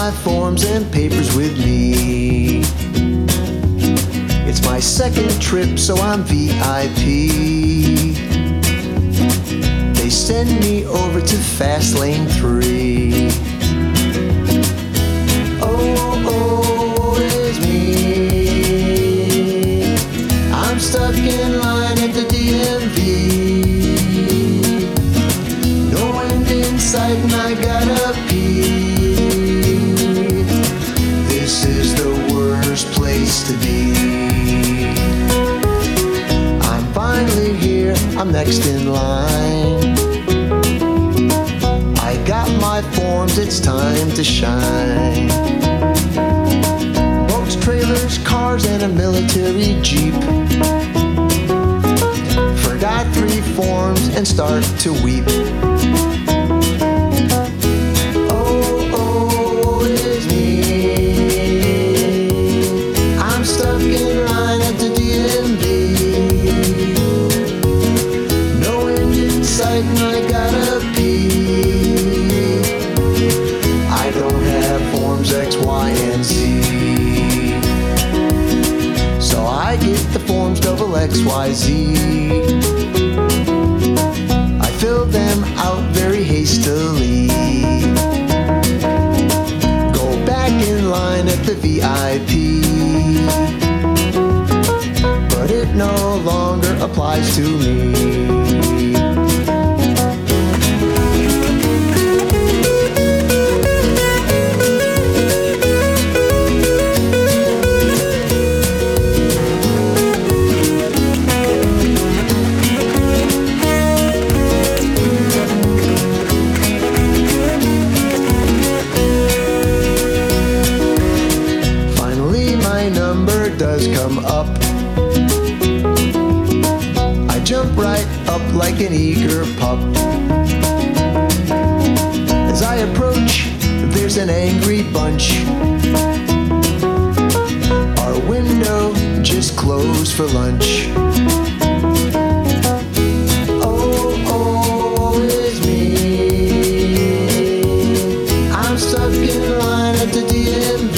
my forms and papers with me. It's my second trip, so I'm VIP. They send me over to fast lane 3. Oh, it's me. I'm stuck in line at the DMV. No end in sight and I gotta pee. This is the worst place to be. I'm finally here, I'm next in line. I got my forms, it's time to shine. Boats, trailers, cars, and a military jeep. Forgot 3 forms and start to weep. Oh, it's me. I'm stuck in line at the DMV. No end in sight and I gotta pee. I don't have forms X, Y, and Z. So I get the forms XXYZ. I filled them out very hastily. Go back in line at the VIP. But it no longer applies to me. Does come up. I jump right up like an eager pup. As I approach, there's an angry bunch. Our window just closed for lunch. Oh, it's me. I'm stuck in line at the DMV.